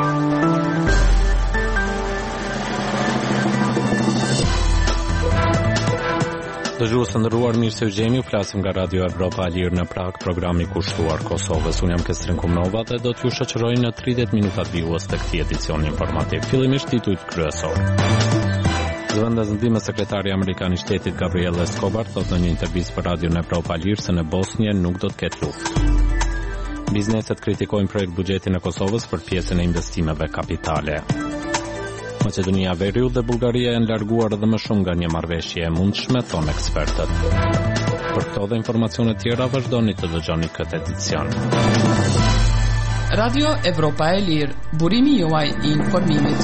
Dëgjues të nderuar, mirë se u gjeni, flasim nga Radio Evropa e Lirë në Prag, programi kushtuar Kosovës. Unë jam Kestrin Kumnova dhe do t'ju shoqëroj në 30 minutat vijues të këtij edicioni informativ. Fillimisht titujt kryesor. Zëvendës ndihmë sekretari amerikan i shtetit Gabriel Escobar thotë në një intervistë për Radio Evropa e Lirë se në Bosnjë nuk do të ketë luftë. Bizneset kritikojnë projekt buxhetin e Kosovës për pjesën e investimeve kapitale. Maqedonia e Veriut dhe Bullgaria janë larguar edhe më shumë nga një marrëveshje e mundshme, thonë ekspertët. Për këto dhe informacione tjera vazhdoni të dëgjoni këtë edicion. Radio Evropa e Lirë, burimi juaj i informimit.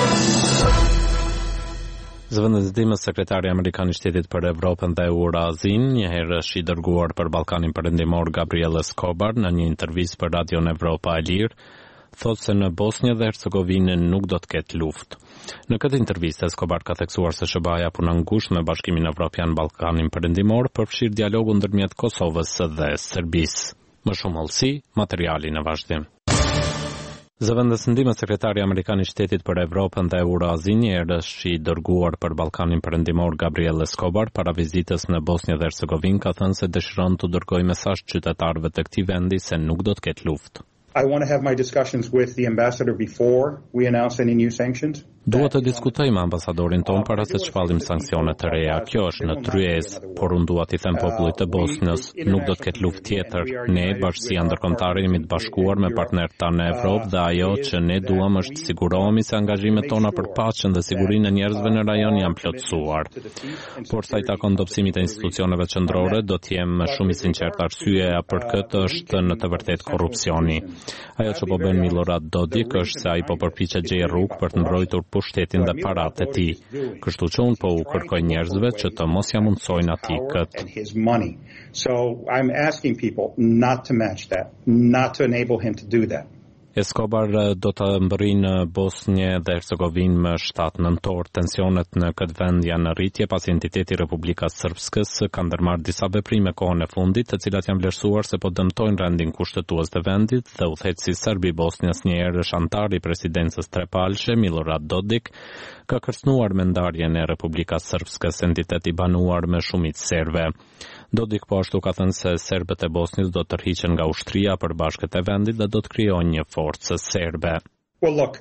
Zëvendësdimës sekretari amerikan i shtetit për Evropën dhe Eurazin, njëherë është i dërguar për Ballkanin Perëndimor Gabriel Escobar në një intervistë për Radio Evropa e Lirë, thotë se në Bosnjë dhe Hercegovinë nuk do të ketë luftë. Në këtë intervistë, Escobar ka theksuar se SBA-ja punon ngushtë me Bashkimin Evropian Ballkanin Perëndimor për fshirë dialogun ndërmjet Kosovës dhe Serbisë. Më shumë hollësi, materiali në vazhdim. Zëvendës ndihmë sekretari amerikan i shtetit për Evropën dhe Eurazin, njëherë është i dërguar për Ballkanin Perëndimor Gabriel Escobar para vizitës në Bosnjë dhe Hercegovinë, ka thënë se dëshiron të dërgojë mesazh qytetarëve të këtij vendi se nuk do të ketë luftë. I want to have my discussions with the ambassador before we announce any new sanctions. Duhet të diskutoj me ambasadorin ton para se të shpallim sanksione të reja. Kjo është në tryezë, por unë dua t'i them popullit të Bosnjës, nuk do të ketë luftë tjetër. Ne, bashkësia ndërkombëtare, jemi të bashkuar me partnerët tanë në Evropë dhe ajo që ne duam është të sigurohemi se angazhimet tona për paqen dhe sigurinë e njerëzve në rajon janë plotësuar. Por sa i takon dobësimit të institucioneve qendrore, do të jem shumë i sinqert, arsyeja për këtë është në të vërtetë korrupsioni. Ajo që po bën Milorad Dodik është se ai po përpiqet gjejë rrugë për të mbrojtur pushtetin dhe paratë e tij. Kështu që unë po u kërkoj njerëzve që të mos ja mundsojnë atij këtë. So I'm asking people not to match that, not to enable him to do that. Escobar do të mbërrijë në Bosnjë dhe Hercegovinë më 7 nëntor. Tensionet në këtë vend janë në rritje pasi entiteti Republikës Srpskës ka ndërmarrë disa veprime kohën e fundit, të cilat janë vlerësuar se po dëmtojnë rendin kushtetues të vendit dhe udhëheqësi serb i Bosnjës, njëherë është antar i presidencës trepalshe Milorad Dodik, ka kërcënuar me ndarjen e Republikës Srpskës, entitet i banuar me shumicë serbe. Dodik po ashtu ka thënë se serbët e Bosnjës do të tërhiqen nga ushtria për bashkët e vendit dhe do të krijojnë një forcë serbe. Well, look,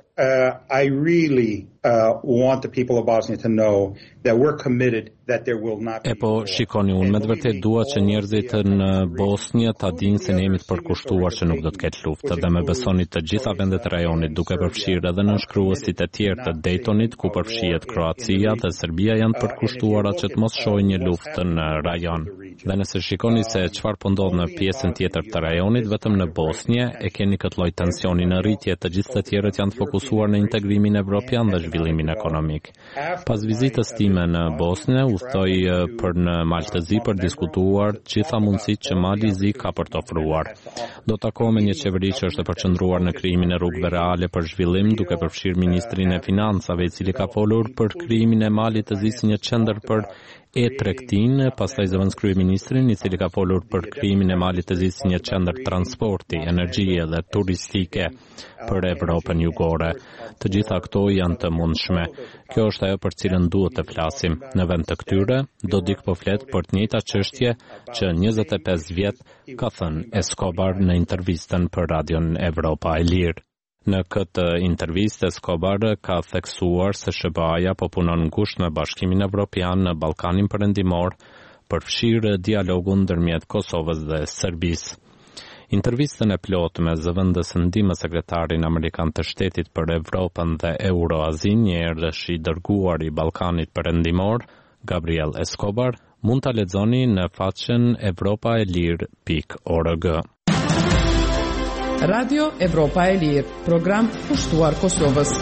I really want the people of Bosnia to know that we're committed that there will not be. Po shikoni, unë me të vërtetë dua që njerëzit në Bosnjë ta dinë se ne jemi të përkushtuar që nuk do të ketë luftë dhe me besoni të gjitha vendet e rajonit, duke përfshirë edhe nënshkruesit e tjerë të Daytonit, ku përfshihet Kroacia dhe Serbia, janë të përkushtuara që të mos shohin një luftë në rajon. Dhe nëse shikoni se çfarë po ndodh në pjesën tjetër të rajonit, vetëm në Bosnjë e keni këtë lloj tensioni në rritje, të gjithë të tjerët janë të fokusuar në integrimin evropian dhe zhvillimin ekonomik. Pas vizitës time në Bosnjë, udhtoj për në Maltëzi për diskutuar gjitha mundësitë që Mali Zi ka për të ofruar. Do të takohem me një qeveri që është e përqendruar në krijimin e rrugëve reale për zhvillim, duke përfshirë ministrin e financave, i cili ka folur për krijimin e Malit të Zi si një qendër për e-tregtin, pastaj zëvendës kryeministrin, i cili ka folur për krijimin e Malit të Zi si një qendër transporti, energjie dhe turistike për Evropën jugore. Të gjitha këto janë të mundshme. Kjo është ajo për cilën duhet të flasim. Në vend të këtyre, Dodik po flet për të njëjta çështje që 25 vjet ka thënë Escobar në intervistën për Radion Evropa e Lirë. Në këtë intervistë, Escobar ka theksuar se SBA-ja po punon ngushtë me Bashkimin Evropian në Ballkanin Perëndimor për fshirë dialogun ndërmjet Kosovës dhe Serbisë. Intervistën e plotë me zëvendës ndihmë sekretarin amerikan të shtetit për Evropën dhe Euroazin, njëherë është i dërguar i Ballkanit Perëndimor, Gabriel Escobar, mund ta lexoni në faqen europaelir.org. Radio Evropa e Lirë, program kushtuar Kosovës.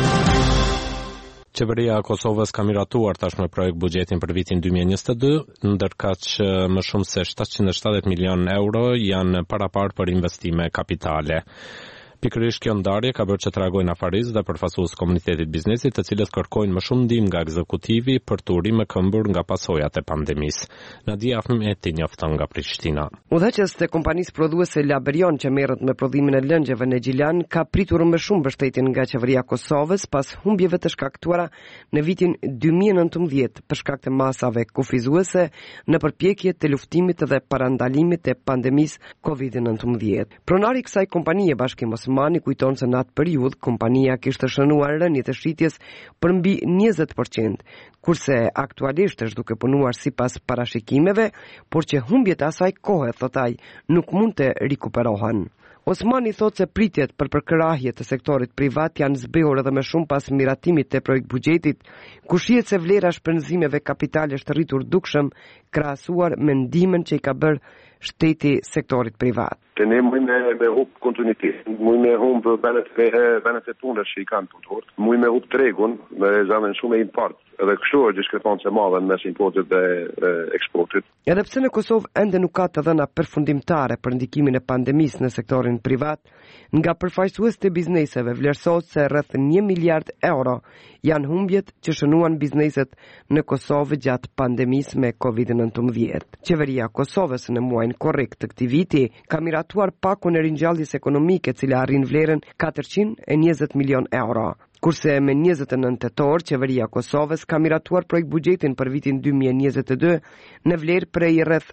Qeveria e Kosovës ka miratuar tashmë projekt buxhetin për vitin 2022, ndërkaq më shumë se 770 milion euro janë parapar për investime kapitale. Pikërisht kjo ndarje ka bërë që të reagojnë afaristë dhe përfaqësues komunitetit biznesit, të cilët kërkojnë më shumë ndihmë nga ekzekutivi për të urime këmbur nga pasojat e pandemisë. Nadia Ahmeti njofton nga Prishtina. Udhëheqës të kompanisë prodhuese Laberion që merret me prodhimin e lëngjeve në Gjilan ka pritur më shumë mbështetjen nga qeveria e Kosovës pas humbjeve të shkaktuara në vitin 2019 për shkak të masave kufizuese në përpjekje të luftimit dhe parandalimit të pandemisë COVID-19. Pronari i kësaj kompanie, Bashkim Osmani, kujton se në atë periudhë kompania kishte shënuar rënje të shitjes për mbi 20%, kurse aktualisht është duke punuar sipas parashikimeve, por që humbjet e asaj kohe, thot ai, nuk mund të rikuperohen. Osmani thot se pritjet për përkrahje të sektorit privat janë zbrehur edhe më shumë pas miratimit të projekt buxhetit, ku shihet se vlera e shpenzimeve kapitale është rritur dukshëm krahasuar me ndihmën që i ka bërë shteti sektorit privat. Të ne mujme me hup kontinuitet, mujme humb venet e tundra që i kanë punëtor, mujme hup tregun me zamen shumë e import, edhe kështu është diskrepancë e madhe mes importit dhe eksportit. Edhe pse në Kosovë ende nuk ka të dhëna përfundimtare për ndikimin e pandemisë në sektorin privat, nga përfaqësuesit e bizneseve vlerësohet se rreth 1 miliard euro janë humbjet që shënuan bizneset në Kosovë gjatë pandemisë me COVID-19. Qeveria e Kosovës në muajin korrekt të këtij viti ka miratuar pakun e ringjalljes ekonomike, e cila arrin vlerën 420 milion euro. Kurse me 29 tetor, qeveria e Kosovës ka miratuar projekt buxhetin për vitin 2022 në vlerë prej rreth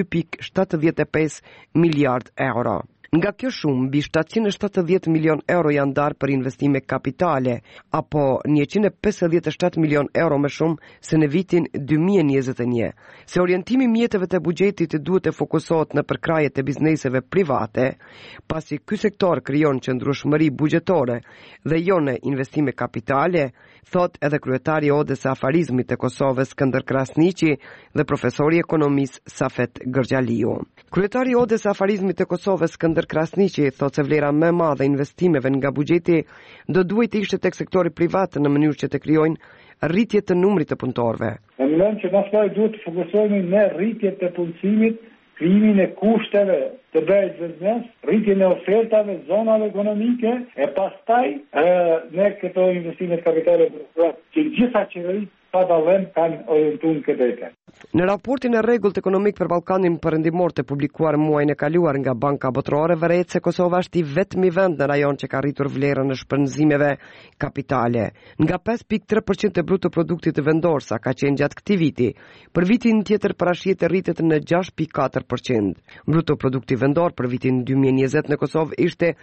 2.75 miliard euro. Nga kjo shumë, mbi 770 milion euro janë ndarë për investime kapitale, apo 157 milion euro më shumë se në vitin 2021. Se orientimi mjeteve të buxhetit duhet të fokusohet në përkrajet e bizneseve private, pasi ky sektor krijon qëndrueshmëri buxhetore dhe jo në investime kapitale, thot edhe kryetari i Odës së Afarizmit të Kosovës Skënder Krasniqi dhe profesori i ekonomisë Safet Gërgjaliu. Kryetari i Odës së Afarizmit të Kosovës Skënder Krasniqi thot se vlera më e madhe e investimeve nga buxheti do duhet të ishte tek sektori privat në mënyrë që të krijojnë rritje të numrit të punëtorëve. Në mënyrë që pastaj duhet të fokusohemi në rritje të punësimit, krijimin e kushteve të bëjë biznes, rritjen e ofertave, zonave ekonomike, e pastaj në këto investime kapitale që gjitha qeveritë pa dallim kanë orientuar këtë drejtë. Në raportin e rregullt ekonomik për Ballkanin perëndimor të publikuar muajin e kaluar nga Banka Botërore, vëret se Kosova është i vetmi vend në rajon që ka rritur vlerën e shpenzimeve kapitale. Nga 5.3% e bruto produktit vendor sa ka qenë gjatë këtij viti, për vitin tjetër parashihet të rritet në 6.4%. Bruto produkti vendor për vitin 2020 në Kosovë ishte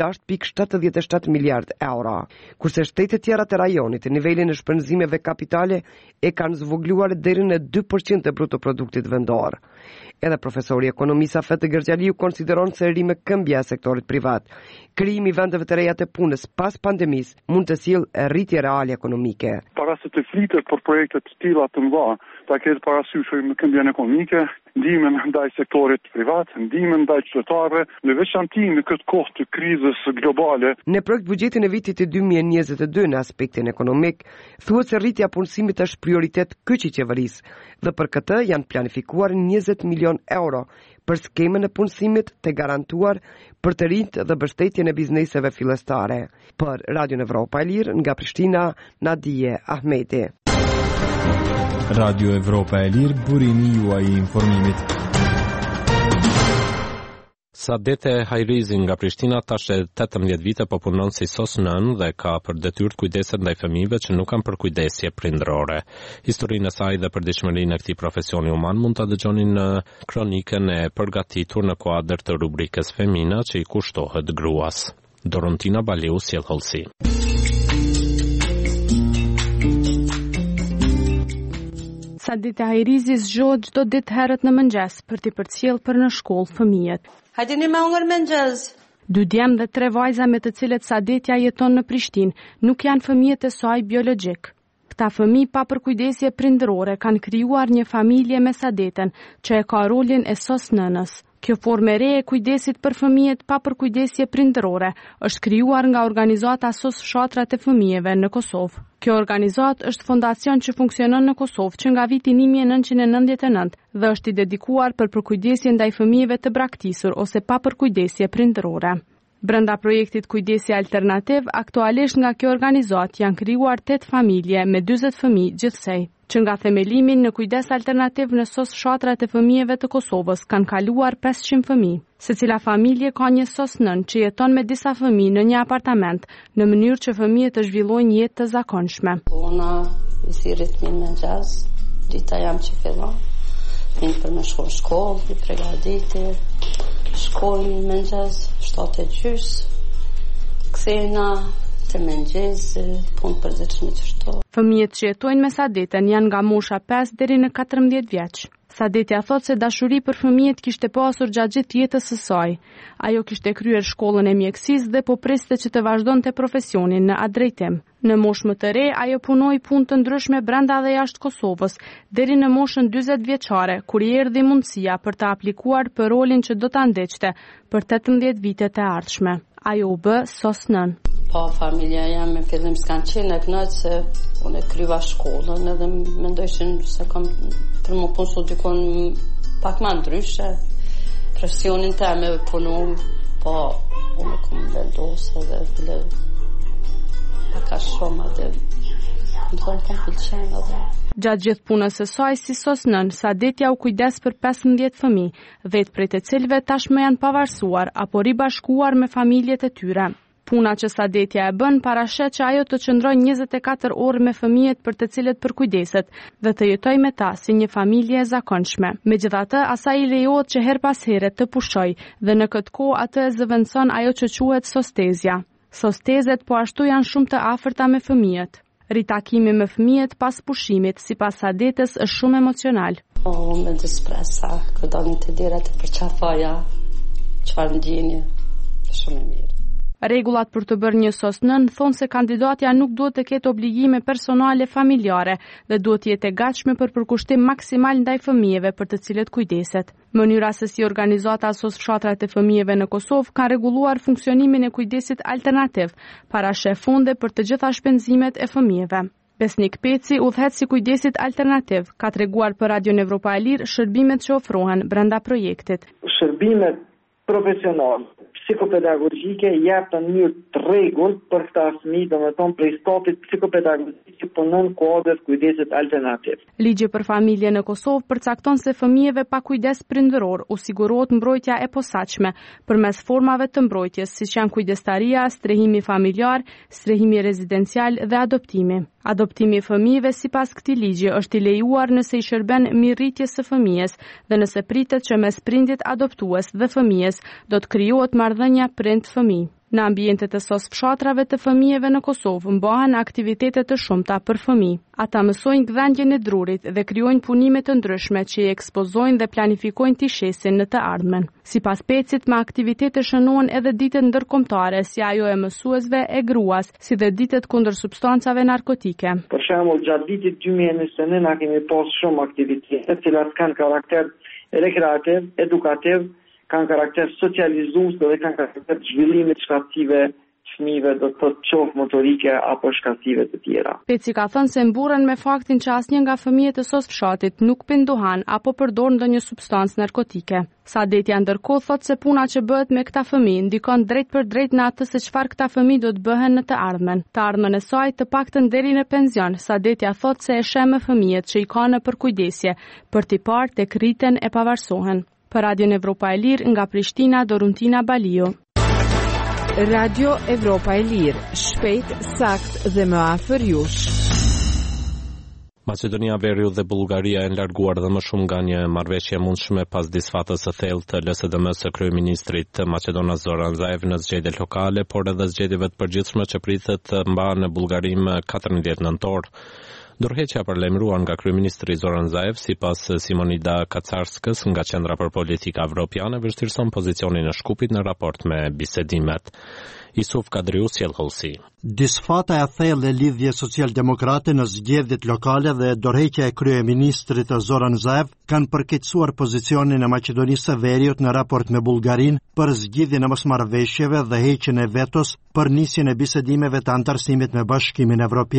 6.77 miliard euro, kurse shtetet tjera të rajonit nivelin e shpenzimeve kapitale e kanë zvogluar deri në 2% e bruto produktit vendor. Edhe profesori i ekonomisë Safet Gërgjaliu konsideron se rime këmbja e sektorit privat, krijimi i vendeve të reja të punës pas pandemisë mund të sjellë rritje reale ekonomike. Para se të flitet për projekte të tilla të mëdha, ta ketë parasysh këmbjen ekonomike, ndihmën ndaj sektorit privat, ndihmën ndaj qytetarëve, në veçanti në këtë kohë të krizës globale. Në projekt buxhetin e vitit të 2022 në aspektin ekonomik, thuhet se rritja e punësimit është prioritet kyç i qeverisë dhe për këtë janë planifikuar 20 milion euro për skemën e punësimit të garantuar për të rinjt dhe mbështetjen e bizneseve fillestare. Për Radio Evropa e Lirë nga Prishtina, Nadia Ahmeti. Radio Evropa e Lirë, burimi juaj i informimit. Sadete Hajrizi nga Prishtina tash 18 vite po punon si sosnën dhe ka për detyrë të kujdeset ndaj fëmijëve që nuk kanë përkujdesje prindërore. Historinë e saj dhe përditshmërinë e këtij profesioni human mund ta dëgjoni në kronikën e përgatitur në kuadër të rubrikës Femina që i kushtohet gruas. Dorontina Baleu sjell hollësi. Sadete Hajrizi zgjohet çdo ditë herët në mëngjes për t'i përcjell për në shkollë fëmijët. Hajde me hongër mëngjes. 2 djemë dhe 3 vajza me të cilët Sadetja jeton në Prishtinë nuk janë fëmijët e saj biologjik. Këta fëmijë pa përkujdesje prindërore kanë krijuar një familje me Sadeten që e ka rolin e sosnënës. Kjo formë e re e kujdesit për fëmijët pa përkujdesje prindërore është krijuar nga organizata SOS Fshatrat e Fëmijëve në Kosovë. Kjo organizatë është fondacion që funksionon në Kosovë që nga viti 1999 dhe është i dedikuar për përkujdesje ndaj fëmijëve të braktisur ose pa përkujdesje prindërore. Brenda projektit Kujdesi Alternativ, aktualisht nga kjo organizatë janë krijuar 8 familje me 40 fëmijë gjithsej, që nga themelimin në Kujdes Alternativ në SOS fshatrat e fëmijëve të Kosovës kanë kaluar 500 fëmijë. Secila familje ka një SOS nën që jeton me disa fëmijë në një apartament, në mënyrë që fëmijët të zhvillojnë jetë të zakonshme. Ona i si ritmin me gjaz, dita jam që fillon, vinë për me shkollë, i pregaditi, shkollë me gjaz, 7:30, kthena të mëngjes, punë përditshme qështu. Fëmijët që jetojnë me Sadeten janë nga mosha 5 deri në 14 vjeç. Sadetja thot se dashuri për fëmijët kishte pasur gjatë gjithë jetës së saj. Ajo kishte kryer shkollën e mjekësisë dhe po priste që të vazhdonte profesionin në atë drejtim. Në moshë më të re, ajo punoi punë të ndryshme brenda dhe jashtë Kosovës, deri në moshën 40 vjeçare, kur i erdhi mundësia për të aplikuar për rolin që do ta ndeqte për 18 vitet e ardhshme. Ajo u bë SOS nën. Pa familja jam me fillim s'kan qenë e knaqë se unë e kryva shkollën edhe mendojshin se kam për më punësu dikon pak ma ndryshe presionin të me punu pa unë kom vendosë edhe file paka shumë edhe më thonë kom pëlqenë edhe. Gjatë gjithë punës së saj si SOS nën, Sadetja u kujdes për 15 fëmijë, 10 prej të cilëve tashmë janë pavarësuar apo ribashkuar me familjet e tyre. Puna që Sadetja e bën parashet që ajo të qëndrojë 24 orë me fëmijët për të cilët përkujdeset dhe të jetojë me ta si një familje e zakonshme. Megjithatë, asaj i lejohet që her pas here të pushojë dhe në këtë kohë atë e zëvendëson ajo që quhet sostezja. Sostezet po ashtu janë shumë të afërta me fëmijët. Ritakimi me fëmijët pas pushimit, sipas Sadetës, është shumë emocional. Me dispresa, kur dalin të dirat e përqafaja, çfarë ndjenje, shumë e mirë. Rregullat për të bërë një SOS nën thonë se kandidatja nuk duhet të ketë obligime personale familjare dhe duhet të jetë e gatshme për përkushtim maksimal ndaj fëmijëve për të cilët kujdeset. Mënyra se si organizata SOS fshatrat e fëmijëve në Kosovë ka rregulluar funksionimin e kujdesit alternativ, para sheh fonde për të gjitha shpenzimet e fëmijëve. Besnik Peci, udhëheqësi i kujdesit alternativ, ka treguar për Radion Evropa e Lirë shërbimet që ofrohen brenda projektit. Shërbimet profesionale, psikopedagogjike jep në mënyrë të rregullt për këta fëmijë, domethënë prej stafit psikopedagogjik që punon kuadër kujdesit alternativ. Ligji për familje në Kosovë përcakton se fëmijëve pa kujdes prindëror u sigurohet mbrojtja e posaçme përmes formave të mbrojtjes, siç janë kujdestaria, strehimi familjar, strehimi rezidencial dhe adoptimi. Adoptimi i fëmijëve sipas këtij ligji është i lejuar nëse i shërben mirëritjes së fëmijës dhe nëse pritet që mes prindit adoptues dhe fëmijës do të krijohet marrëdhënia prind-fëmijë. Në ambientet e SOS fshatrave të fëmijëve në Kosovë mbahen aktivitete të shumta për fëmijë. Ata mësojnë gdhendjen e drurit dhe krijojnë punime të ndryshme që i ekspozojnë dhe planifikojnë t'i shesin në të ardhmen. Sipas Pecit, me aktivitete shënohen edhe ditët ndërkombëtare, si ajo e mësuesve e gruas, si dhe ditët kundër substancave narkotike. Për shembull, gjatë vitit 2021 na kemi pas shumë aktivitete, të cilat kanë karakter rekreativ, edukativ, kanë karakter socializues dhe kanë karakter zhvillimit shkative fëmijëve, do të thotë qoftë motorike apo shkative të tjera. Peci ka thënë se mburren me faktin që asnjë nga fëmijët e SOS fshatit nuk pendohan apo përdor ndonjë substancë narkotike. Sadetja ndërkohë thotë se puna që bëhet me këta fëmijë ndikon drejt për drejt në atë se çfarë këta fëmijë do të bëhen në të ardhmen. Të ardhmen e saj të paktën deri në pension, Sadetja thotë se e sheh me fëmijët që i ka në përkujdesje për t'i parë tek rriten e pavarësohen. Për Radion Evropa e Lirë, nga Prishtina, Doruntina Balio. Radio Evropa e Lirë, shpejt, sakt dhe më afër jush. Maqedonia Veriut dhe Bullgaria janë larguar dhe më shumë nga një marrëveshje mundshme pas disfatës së thellë të LSDM-s së kryeministrit Maqedonas Zoran Zaev në zgjedhjet lokale, por edhe zgjedhjeve të përgjithshme që pritet të mbahen në Bullgari më 14 nëntor. Dorëheqja paralajmëruar nga kryeministri Zoran Zaev, sipas Simonida Kacarskës nga Qendra për Politika Evropiane, vështirëson pozicionin e Shkupit në raport me bisedimet. Isuf Kadriu sjellhullsi. Disfata e thellë e lidhjes socialdemokrate në zgjedhjet lokale dhe dorëheqja e kryeministrit Zoran Zaev kanë përkeqësuar pozicionin e Maqedonisë së Veriut në raport me Bullgarinë për zgjidhjen e mosmarrëveshjeve dhe heqjen e vetos për nisjen e bisedimeve të antarësimit me Bashkimin Evropian.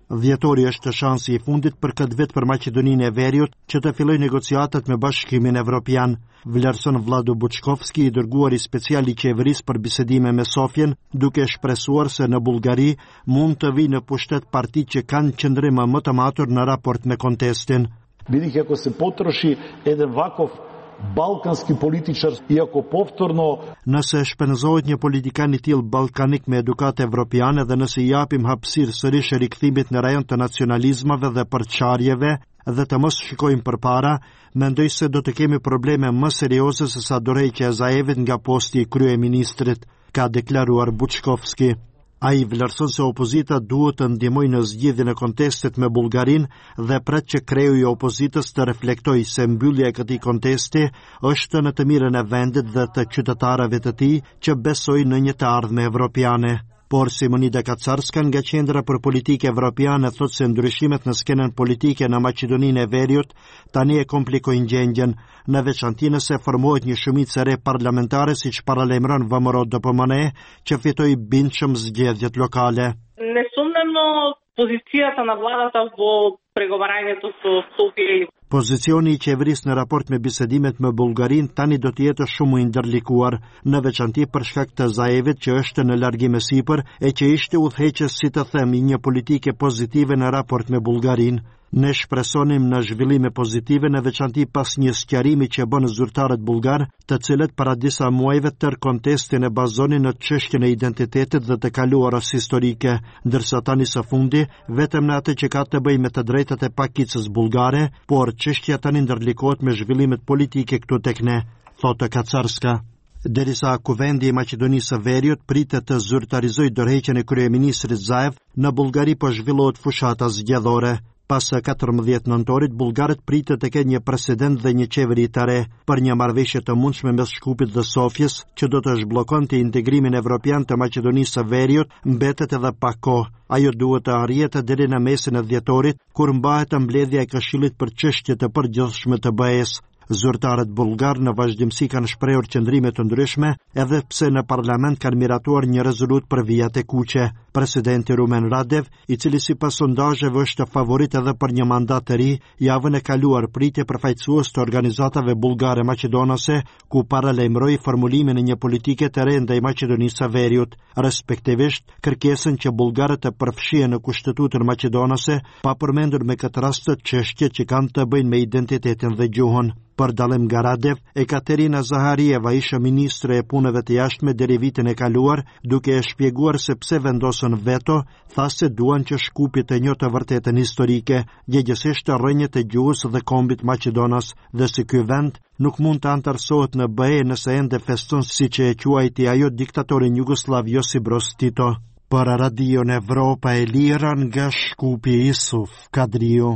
Dhjetori është shansi I fundit për këtë vit për Maqedoninë e Veriut që të fillojë negociatat me Bashkimin Evropian, vlerëson Vlado Buçkovski, I dërguari special I qeverisë për bisedime me Sofjen, duke shpresuar se në Bullgari mund të vijë në pushtet partitë që kanë qëndrim më të matur në raport me kontestin. Бидејќи ако се потроши еден ваков balkanski političar, iako povtorno... Nëse shpenzohet një politikan I tillë ballkanik me edukatë evropiane dhe nëse I japim hapësirë sërish rikthimit në rajon të nacionalizmave dhe përçarjeve dhe të mos shikojmë përpara, mendoj se do të kemi probleme më serioze se sa dorëheqja e Zaevit nga posti I kryeministrit, ka deklaruar Buçkovski. Ai vlerëson se opozita duhet të ndihmojë në zgjedhjen e kontestit me Bullgarinë dhe pret që kreu I opozitës të reflektojë se mbyllja e këtij kontesti është në të mirën e vendit dhe të qytetarëve të tij që besojnë në një të ardhme evropiane. Por Simonida Kacarska nga Qendra për Politikë Evropiane thotë se ndryshimet në skenën politike në Maqedoninë e Veriut tani e komplikojnë gjendjen, në veçanti nëse formohet një shumicë e re parlamentare siç paralajmëron VMRO DPMN që fitoi bindshëm zgjedhjet lokale. Несумнено позицијата на владата во преговарањето со Софија. Pozicioni I qeverisë në raport me bisedimet me Bullgarinë tani do të jetë shumë I ndërlikuar, në veçanti për shkak të Zaevit që është në largim e sipër e që ishte udhëheqës si të them I një politike pozitive në raport me Bullgarinë. Ne shpresonim në zhvillime pozitive në veçanti pas një sqarimi që bën zyrtarët bullgar, të cilët para disa muajve tër kontestin e bazonin në çështjen e identitetit dhe të kaluarës historike, ndërsa tani së fundi vetëm në atë që ka të bëjë me të drejtat e pakicës bullgare, por çështja tani ndërlikohet me zhvillimet politike këtu tek ne, thotë Kacarska. Derisa Kuvendi I Maqedonisë së Veriut pritet të zyrtarizojë dorëheqjen e kryeministrit Zaev, në Bullgari po zhvillohet fushata zgjedhore. Pas 14 nëntorit, bullgarët pritet të kenë një president dhe një qeveri të re për një marrëveshje të mundshme mes Shkupit dhe Sofjes, që do të zhbllokonte integrimin evropian të Maqedonisë së Veriut, mbetet edhe pak kohë. Ajo duhet të arrihet deri në mesin e dhjetorit, kur mbahet mbledhja e Këshillit për çështje të përgjithshme të BE-s. Zyrtarët bullgar në vazhdimsi kanë shprehur qëndrime të ndryshme, edhe pse në parlament kanë miratuar një rezolut për vijat e kuqe. Presidenti Rumen Radev, I cili sipas sondazheve është favorit edhe për një mandat të ri, javën e kaluar pritje përfaqësues të organizatave bullgare maqedonase, ku paralajmëroi formulimin e një politike të re ndaj Maqedonisë së Veriut, respektivisht kërkesën që bullgarët të përfshihen në Kushtetutën maqedonase, pa përmendur me këtë rast çështje që kanë të bëjnë me identitetin dhe gjuhën. Për dallim nga Radev, Ekaterina Zaharieva ishte ministre e punëve të jashtme deri vitin e kaluar, duke e shpjeguar se pse vendosën veto, tha se duan që Shkupi të njohë të vërtetën historike, gjegjesisht rrënjët e gjuhës dhe kombit maqedonas, dhe se ky vend nuk mund të antarësohet në BE nëse ende feston siç e quajti ajo diktatorin Jugoslav Josip Broz Tito. Për Radion Evropa e Lira nga Shkupi Isuf Kadriu.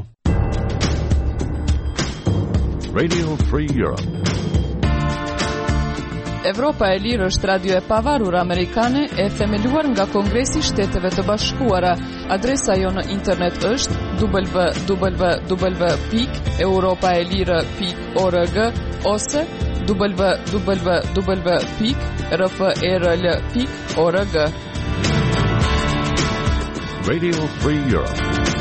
Radio Free Europe. Evropa e Lirë është radio e pavarur amerikane e themeluar nga Kongresi I Shteteve të Bashkuara. Adresa jo në internet është www.europaelire.org ose www.rfrl.org. Radio Free Europe.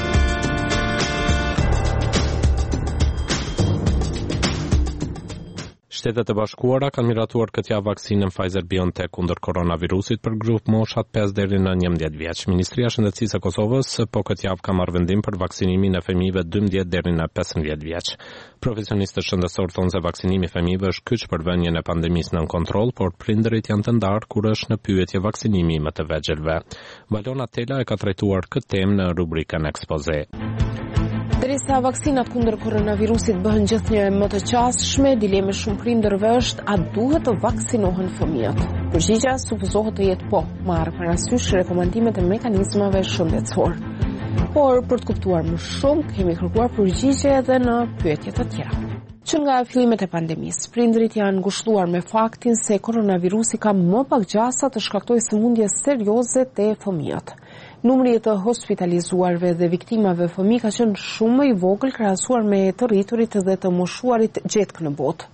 Shtetet e Bashkuara kanë miratuar këtë javë vaksinën Pfizer-BioNTech kundër koronavirusit për grup moshat 5 deri në 11 vjeç. Ministria e Shëndetësisë e Kosovës po këtë javë ka marrë vendim për vaksinimin e fëmijëve 12 deri në 15 vjeç. Profesionistët shëndetësor thonë se vaksinimi i fëmijëve është kyç për vënien e pandemisë nën kontroll, por prindërit janë të ndarë kur është në pyetje vaksinimi më të vegjëlve. Valona Tela e ka trajtuar këtë temë në rubrikën Ekspoze. Derisa vaksinat kundër koronavirusit bëhen gjithnjë më të qasshme, dilema shumë prindërve është a duhet të vaksinohen fëmijët. Përgjigjja supozohet të jetë po, marrë parasysh rekomandimet e mekanizmave shëndetësor. Por për të kuptuar më shumë, kemi kërkuar përgjigje edhe në pyetje të tjera. Që nga fillimet e pandemisë, prindërit janë ngushëlluar me faktin se koronavirusi ka më pak gjasa të shkaktojë sëmundje serioze te fëmijët. Numri të hospitalizuarve dhe viktimave fëmijë ka qenë shumë më I vogël krahasuar me të rriturit dhe të moshuarit gjetk në botë.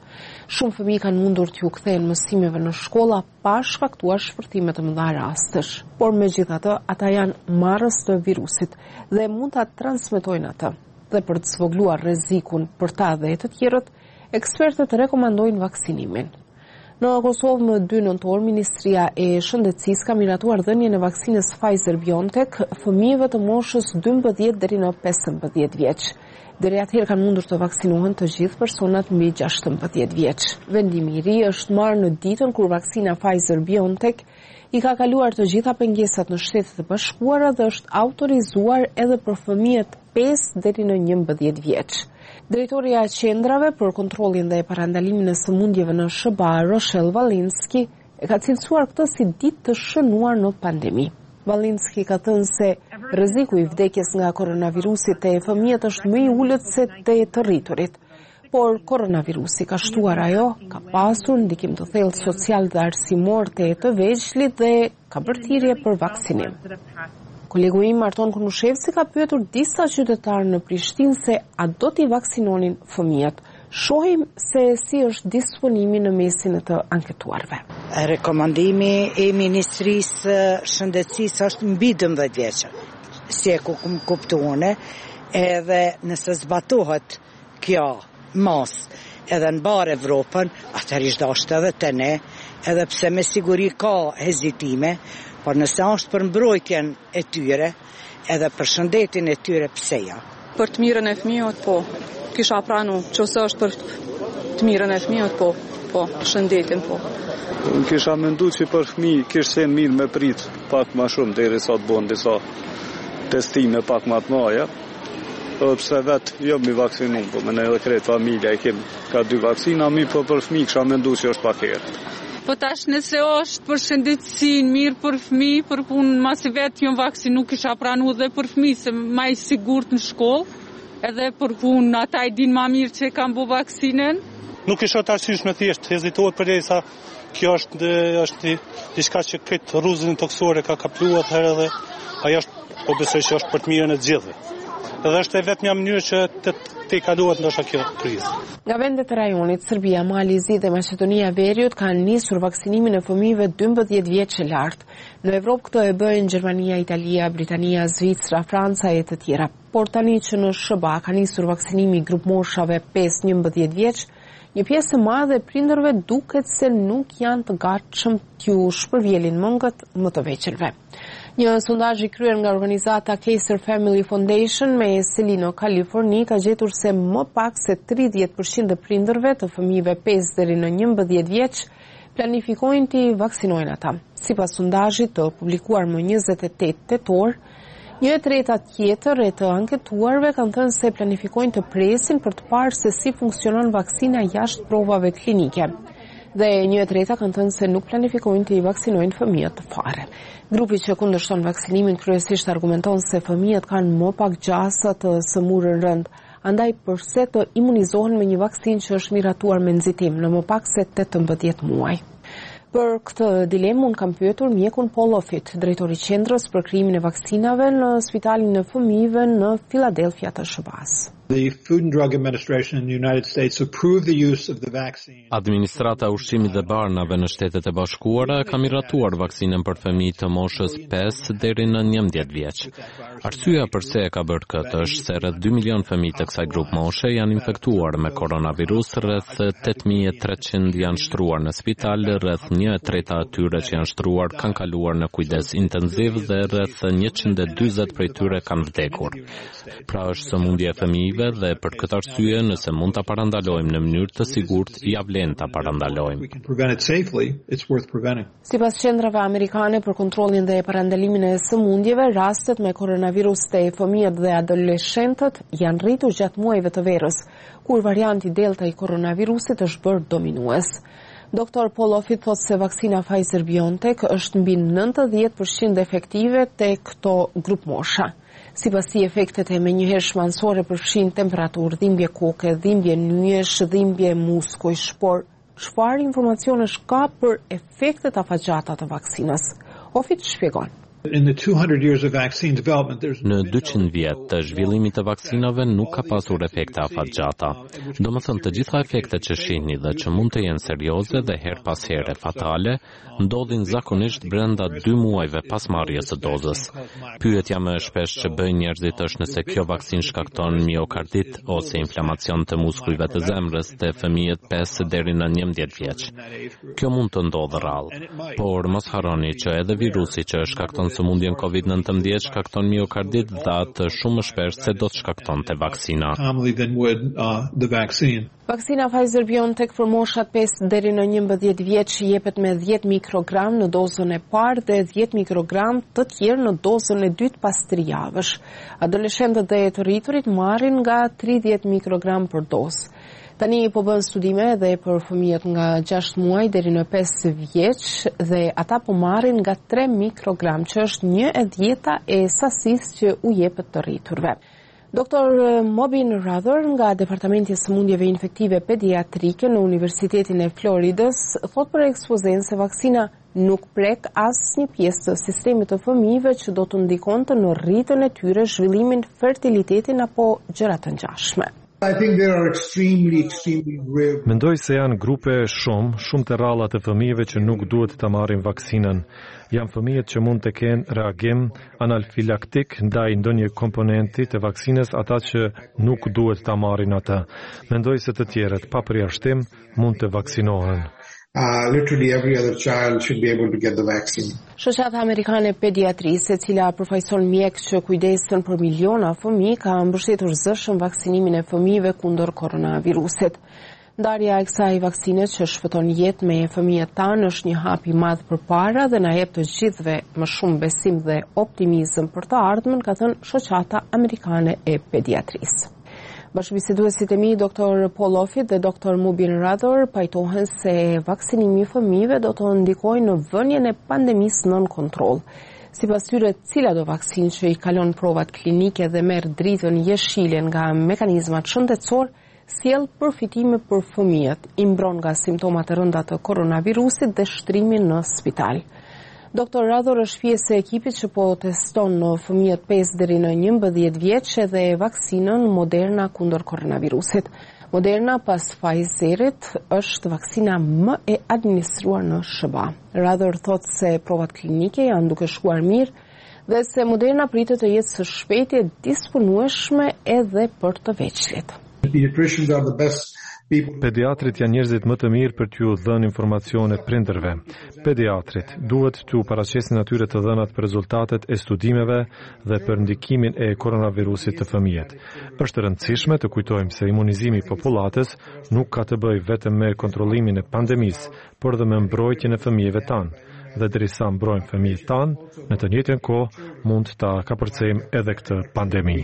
Shumë fëmijë kanë mundur t'ju kthehen mësimeve në shkolla pa shkaktuar shpërthime të mëdha rastësh, por megjithatë ata janë marrës të virusit dhe mund ta transmetojnë atë. Dhe për të zvogluar rrezikun për ta dhe të tjerët, ekspertët rekomandojnë vaksinimin. Në Kosovë më 2 nëntor, Ministria e Shëndetësisë ka miratuar dhënien e vaksinës Pfizer-BioNTech fëmijëve të moshës 12 deri në 15 vjeç. Deri atëherë kanë mundur të vaksinohen të gjithë personat mbi 16 vjeç. Vendimi i ri është marrë në ditën kur vaksina Pfizer-BioNTech i ka kaluar të gjitha pengesat në Shtetet e Bashkuara dhe është autorizuar edhe për fëmijët 5 deri në 11 vjeç. Drejtoria e qendrave për kontrollin dhe parandalimin e sëmundjeve në SBA, Rochelle Valinski, e ka cilësuar këtë si ditë të shënuar në pandemi. Valinski ka thënë se rreziku i vdekjes nga koronavirusi te fëmijët është më i ulët se te të rriturit. Por koronavirusi ka shtuar ajo, ka pasur ndikim të thellë social dhe arsimor te të vegjëlit dhe ka bërë thirrje për vaksinim. Kolegu im Marton Kunushevci ka pyetur disa qytetarë në Prishtinë se a do t'i vaksinonin fëmijët. Shohim se si është disponimi në mesin e të anketuarve. Rekomandimi e Ministrisë Shëndetësisë është mbi 12 vjeç. Si e kuptuone, edhe nëse zbatohet kjo mos edhe në barë Evropën, atëherë dashur edhe te ne, edhe pse me siguri ka hezitime, por nëse është për mbrojtjen e tyre, edhe për shëndetin e tyre, pse ja? Për të mirën e fëmijët, po. Kisha pranu, qëse është për të mirën e fëmijët, po, shëndetin, po. Unë kisha mendu që për fëmijë kishte qenë mirë me prit pak më shumë derisa të bëhen disa testime pak më të mëdha. Pse vetë jo mi vaksinu, po më edhe kretë familja e kem ka 2 vaksina, po për fëmijë kisha mendu që është pak herë. Po tash nëse është për shëndetësinë, mirë për fëmijë, për punë, masi vetë jam vaksinu, kisha pranu dhe për fëmijë, se më i sigurt në shkollë, edhe për punë, ata i din më mirë që kanë bu vaksinën. Nuk isha të arsysh me thjesht, hezitohet përderisa kjo është diçka që këtë rruzën toksore ka kapluar herë dhe ajo është, po besoj që është për të mirën e të gjithëve. Edhe është e vetmja mënyrë që të kaluat ndoshta kjo krizë. Nga vendet e rajonit, Serbia, Mali, Zi dhe Maqedonia e Veriut kanë nisur vaksinimin e fëmijëve 12 vjeç e lartë. Në Evropë këtë e bëjnë Gjermania, Italia, Britania, Zvicra, Franca e të tjera. Por tani që në SBA ka nisur vaksinimi i grup moshave 5-11 vjeç, një pjesë e madhe e prindërve duket se nuk janë të gatshëm t'ju shpërvjelin mëngët më të veçërve. Një sondazh i kryer nga organizata Kaiser Family Foundation me Selino, Kaliforni, ka gjetur se më pak se 30% e prindërve të fëmijëve 5 deri në 11 vjeç planifikojnë t'i vaksinojnë ata. Sipas sondazhit të publikuar më 28 tetor, 1/3 tjetër e të anketuarve kanë thënë se planifikojnë të presin për të parë se si funksionon vaksina jashtë provave klinike. Dhe 1/3 kanë thënë se nuk planifikojnë të i vaksinojnë fëmijët të fare. Grupi që kundërshton vaksinimin kryesisht argumenton se fëmijët kanë më pak gjasa të sëmurën rënd, andaj përse të imunizohen me një vaksin që është miratuar me nxitim në më pak se 18 muaj. Për këtë dilemë unë kam pyetur mjekun Paul Offit, drejtori i qendrës për krijimin e vaksinave në Spitalin e Fëmijëve në Philadelphia të SBA-s. The Food and Drug Administration in the United States approved the use of the vaccine. Administrata e Ushqimit dhe Barnave në Shtetet e Bashkuara ka miratuar vaksinën për fëmijë të moshës 5 deri në 11 vjeç. Arsyeja pse e ka bërë këtë është se rreth 2 milion fëmijë të kësaj grup moshe janë infektuar me koronavirus, rreth 8300 janë shtruar në spital, rreth 1/3 atyre që janë shtruar kanë kaluar në kujdes intensiv dhe rreth 140 prej tyre kanë vdekur. Pra është sëmundje e fëmijëve dhe për këtë arsye nëse mund ta parandalojmë në mënyrë të sigurt, ja vlen ta parandalojmë. Sipas qendrave amerikane për kontrollin dhe parandalimin e sëmundjeve, rastet me koronavirus te fëmijët dhe adoleshentët janë rritur gjatë muajve të verës, kur varianti Delta i koronavirusit është bërë dominues. Dr. Paul Offit thotë se vaksina Pfizer-BioNTech është mbi 90% efektive te këto grup mosha. Sipas tij, efektet e menjëherë shmansore përfshin temperaturë, dhimbje koke, dhimbje nyjesh, dhimbje muskujsh, por çfarë informacionesh ka për efektet afatgjata të vaksinës? Offit shpjegon. In the 200 years of vaccine development, there's Në 200 vjet të zhvillimit të vaksinave nuk ka pasur efekte afatgjata. Domethënë të gjitha efektet që shihni dhe që mund të jenë serioze dhe her pas here fatale, ndodhin zakonisht brenda 2 muajve pas marrjes së dozës. Pyetja më e shpesh që bëjnë njerëzit është nëse kjo vaksinë shkakton miokardit ose inflamacion të muskujve të zemrës te fëmijët 5 deri në 11 vjeç. Kjo mund të ndodhë rrallë, por mos harroni që edhe virusi që shkakton sëmundjen COVID-19 shkakton miokardit dhe atë shumë më shpesh se do të shkaktonte vaksina. Vaksina Pfizer-BioNTech për moshat 5 deri në 11 vjeç jepet me 10 mikrogram në dozën e parë dhe 10 mikrogram të tjerë në dozën e dytë pas 3 javësh. Adoleshentët dhe të rriturit marrin nga 30 mikrogram për dozë. Tani po bën studime edhe për fëmijët nga 6 muaj deri në 5 vjeç dhe ata po marrin nga 3 mikrogram, që është 1/10 e sasisë që u jepet të rriturve. Dr. Mobin Rather nga Departamenti i Sëmundjeve Infektive Pediatrike në Universitetin e Floridës thot për ekspozen se vaksina nuk prek asnjë pjesë të sistemit të fëmijëve që do të ndikonte në rritjen e tyre, zhvillimin, fertilitetin apo gjëra të ngjashme. Mendoj se janë grupe shumë të rralla të fëmijëve që nuk duhet të marrin vaksinën. Janë fëmijët që mund të kenë reagim analfilaktik ndaj ndonjë komponenti të vaksinës, ata që nuk duhet të marrin atë. Mendoj se të tjerët, pa përjashtim, mund të vaksinohen. Literally every other child should be able to get the vaccine. Shoqata Amerikane Pediatrisë, e cila përfaqëson mjek që kujdesen për miliona fëmijë, ka mbështetur zëshëm vaksinimin e fëmijëve kundër koronavirusit. Ndarja e kësaj vaksine që shpëton jetë me fëmijët tanë është një hap i madh përpara dhe na jep të gjithëve më shumë besim dhe optimizëm për të ardhmen, ka thënë Shoqata Amerikane e Pediatrisë. Bashkëbiseduesit e mi, Dr. Paul Offit dhe Dr. Mubin Rather, pajtohen se vaksinimi i fëmijëve do të ndikojë në vënien e pandemisë nën kontroll. Sipas tyre, cila do vaksinë që i kalon provat klinike dhe merr dritën jeshile nga mekanizmat shëndetësor, sjell përfitime për fëmijët, i mbron nga simptomat të rënda të koronavirusit dhe shtrimin në spital. Dr. Rather është pjesë e ekipit që po teston në fëmijët 5 deri në 11 vjeç edhe vaksinën Moderna kundër koronavirusit. Moderna pas Pfizerit është vaksina më e administruar në SBA. Rather thot se provat klinike janë duke shkuar mirë dhe se Moderna pritet të jetë së shpejti disponueshme edhe për të veçlit. Pediatricians are the best. Pediatrit janë njerëzit më të mirë për t'ju dhënë informacione prindërve. Pediatrit duhet t'ju paraqesin atyre të dhënat për rezultatet e studimeve dhe për ndikimin e koronavirusit të fëmijët. Është rëndësishme të kujtojmë se imunizimi i popullatës nuk ka të bëjë vetëm me kontrollimin e pandemisë, por dhe me mbrojtjen e fëmijëve tanë. Dhe derisa mbrojmë fëmijët tanë, në të njëjtën kohë mund ta kapërcejmë edhe këtë pandemi.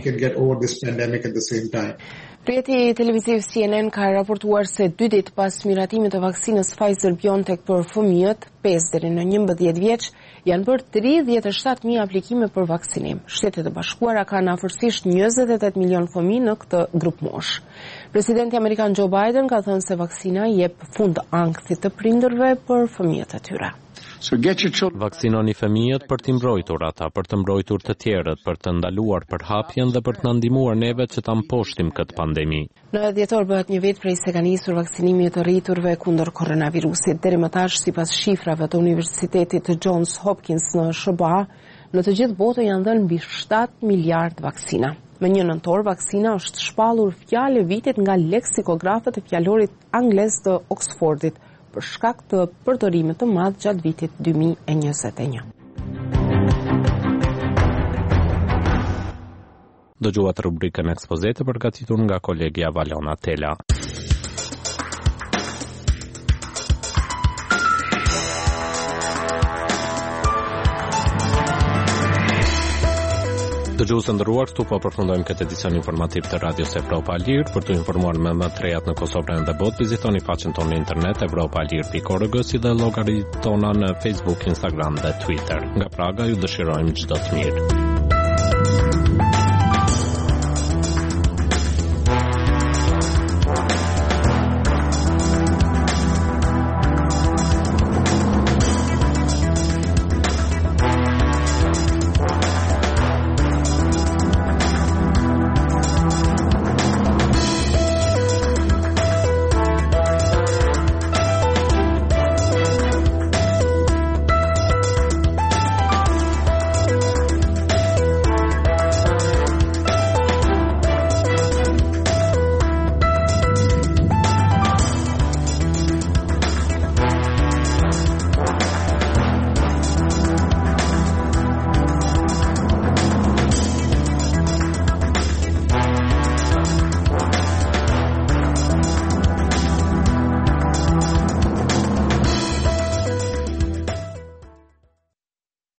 Rrjeti televiziv CNN ka raportuar se 2 ditë pas miratimit të vaksinës Pfizer-BioNTech për fëmijët 5 deri në 11 vjeç, janë bërë 37.000 aplikime për vaksinim. Shtetet e Bashkuara kanë afërsisht 28 milion fëmijë në këtë grup mosh. Presidenti amerikan Joe Biden ka thënë se vaksina jep fund ankthit të prindërve për fëmijët e tyre. Vaksinoni fëmijët për t'i mbrojtur ata, për të mbrojtur të tjerët, për të ndaluar përhapjen dhe për të na ndihmuar neve që ta mposhtim këtë pandemi. Në dhjetor bëhet një vit prej se ka nisur vaksinimi i të rriturve kundër koronavirusit. Deri më tash, sipas shifrave të Universitetit Johns Hopkins në SBA, në të gjithë botën janë dhënë mbi 7 miliard vaksina. Më 1 nëntor, vaksina është shpallur fjalë e vitit nga leksikografët e fjalorit anglez të Oxfordit, për shkak të përdorimit të madh gjatë vitit 2021. Dëgjuat rubrikën ekspozete përgatitur nga kolegja Valona Tela. Dëgjues të nderuar, këtu po përfundojmë këtë edicion informativ të Radios Evropa Lirë. Për të informuar më të rejat në Kosovë dhe botë, vizitoni faqen tonë në internet evropalir.org si dhe llogaritë tona në Facebook, Instagram dhe Twitter. Nga Praga ju dëshirojmë çdo të mirë.